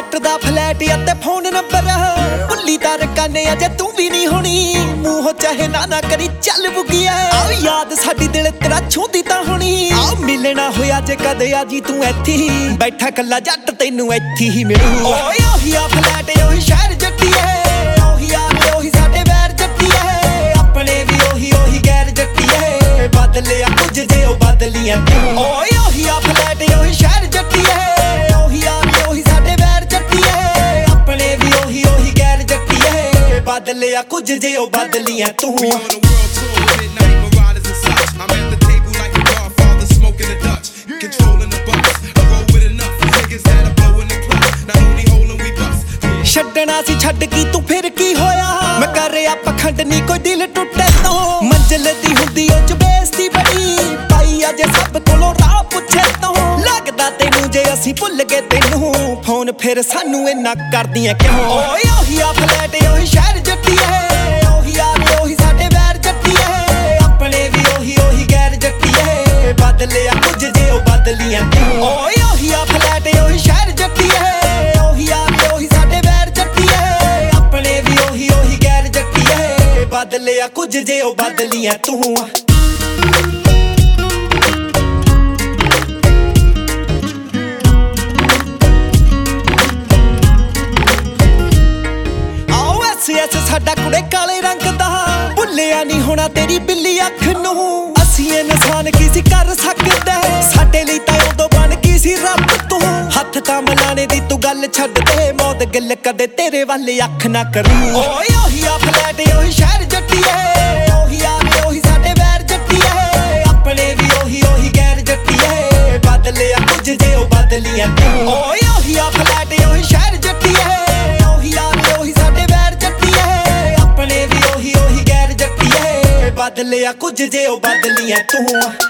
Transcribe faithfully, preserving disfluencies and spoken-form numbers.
ਜੱਟ ਦਾ ਫਲੈਟ ਅਤੇ ਫੋਨ ਨੰਬਰ ਭੁੱਲੀ ਤਾਂ ਰਕਾਨੇ ਅਜੇ ਤੂੰ ਵੀ ਨਹੀਂ ਹੋਣੀ ਮੂੰਹ ਚਾਹੇ ਨਾ ਨਾ ਕਰੀ ਚੱਲ ਬੁਗੀਆ ਆ ਯਾਦ ਸਾਡੀ ਦਿਲ ਤੇਰਾ ਛੂੰਦੀ ਤਾਂ ਹੋਣੀ ਆ ਮਿਲਣਾ ਹੋਇਆ ਜੇ ਕਦੇ ਆ ਜੀ ਤੂੰ ਇੱਥੇ ਹੀ ਬੈਠਾ ਕੱਲਾ ਜੱਟ ਤੈਨੂੰ ਇੱਥੇ ਹੀ ਮਿਲੂ ਓਏ ਉਹੀ ਆ ਫਲੈਟ ਉਹੀ ਸ਼ਹਿਰ ਜੱਟੀਏ ਉਹੀ ਆ ਉਹੀ ਸਾਡੇ ਵੈਰ ਜੱਟੀਏ ਆਪਣੇ ਵੀ ਉਹੀ ਉਹੀ ਗੈਰ ਜੱਟੀਏ ਬਦਲਿਆ ਕੁਝ ਜੇ ਉਹ ਬਦਲੀਆਂ ਤੂੰ ਓਏ ਉਹੀ ਆ ਫਲੈਟ ਉਹੀ ਸ਼ਹਿਰ ਜੱਟੀਏ ਉਹੀ ਆ ਉਹੀ ਸਾਡੇ ਵੈਰ ਜੱਟੀਏ ਆਪਣੇ ਵੀ ਉਹੀ ਉਹੀ ਗੈਰ ਜੱਟੀਏ ਬਦਲਿਆ ਕੁਝ ਜੇ ਉਹ ਬਦਲੀਆਂ ਤੂੰ ਛੱਡਣਾ ਸੀ ਛੱਡ ਕੀ ਤੂੰ ਫਿਰ ਕੀ ਹੋਇਆ ਮੈਂ ਕਰ ਰਿਹਾ ਪਖੰਡ ਨਹੀਂ ਕੋਈ ਦਿਲ ਟੁੱਟੇ ਤੋਂ ਮੰਜ਼ਿਲ ਦੀ ਹੁੰਦੀ ਉਹ ਚ ਬੇਇੱਜ਼ਤੀ ਬੜੀ ਪਾਈ ਅਜੇ ਸਭ ਕੋਲੋਂ ਰਾਹ ਪੁੱਛੇ ਤੋਂ ਲੱਗਦਾ ਤੈਨੂੰ ਜੇ ਅਸੀਂ ਭੁੱਲ ਗਏ ਤੈਨੂੰ ਫੋਨ ਫਿਰ ਸਾਨੂੰ ਇੰਨਾ ਕਰਦੀਆਂ ਕਿਉਂ ਓਏ ਉਹੀ ਆ ਫਲੈਟ ਉਹੀ ਸ਼ਹਿਰ ਜੱਟੀਏ ਉਹੀ ਆ ਉਹੀ ਸਾਡੇ ਵੈਰ ਜੱਟੀਏ ਆਪਣੇ ਵੀ ਉਹੀ ਉਹੀ ਗੈਰ ਜੱਟੀਏ ਬਦਲਿਆ ਕੁਝ ਜੇ ਉਹ ਬਦਲੀਆਂ ਤੂੰ ਓਏ ਉਹੀ ਆ ਫਲੈਟ ਉਹੀ ਸ਼ਹਿਰ ਜੱਟੀਏ ਉਹੀ ਆ ਉਹੀ ਸਾਡੇ ਵੈਰ ਜੱਟੀਏ ਆਪਣੇ ਵੀ ਉਹੀ ਉਹੀ ਗੈਰ ਜੱਟੀਏ ਬਦਲਿਆ ਕੁਝ ਜੇ ਉਹ ਬਦਲੀਆਂ ਤੂੰ ਐਸ ਸਾਡਾ ਕੁੜੇ ਕਾਲੇ ਰੰਗ ਦਾ ਭੁੱਲਿਆ ਨਹੀਂ ਹੋਣਾ ਤੇਰੀ ਬਿੱਲੀ ਅੱਖ ਨੂੰ ਅਸੀਂ ਇਨਸਾਨ ਕੀ ਸੀ ਕਰ ਸਕਦੇ ਸਾਡੇ ਲਈ ਤਾਂ ਉਦੋਂ ਬਣ ਗਈ ਸੀ ਰੱਬ ਤੂੰ ਹੱਥ ਤਾਂ ਮਿਲਾਣੇ ਦੀ ਤੂੰ ਗੱਲ ਛੱਡ ਦੇ ਮੌਤ ਗਿੱਲ ਕਦੇ ਤੇਰੇ ਵੱਲ ਅੱਖ ਨਾ ਕਰੂ ਓਏ ਉਹੀ ਆ ਫਲੈਟ ਉਹੀ ਸ਼ਹਿਰ ਜੱਟੀਏ ਉਹੀ ਆ ਉਹੀ ਸਾਡੇ ਵੈਰ ਜੱਟੀਏ ਆਪਣੇ ਵੀ ਉਹੀ ਉਹੀ ਗੈਰ ਜੱਟੀਏ ਬਦਲਿਆ ਕੁਝ ਜੇ ਉਹ ਬਦਲੀਆਂ ਤੂੰ ਓਏ ਉਹੀ ਆ ਫਲੈਟ ਉਹੀ ਸ਼ਹਿਰ ਜੱਟੀਏ ਉਹੀ ਆ ਉਹੀ ਸਾਡੇ ਵੈਰ ਜੱਟੀਏ ਆਪਣੇ ਵੀ ਉਹੀ ਉਹੀ ਗੈਰ ਜੱਟੀਏ ਬਦਲਿਆ ਕੁਝ ਜੇ ਉਹ ਬਦਲੀਆਂ ਤੂੰ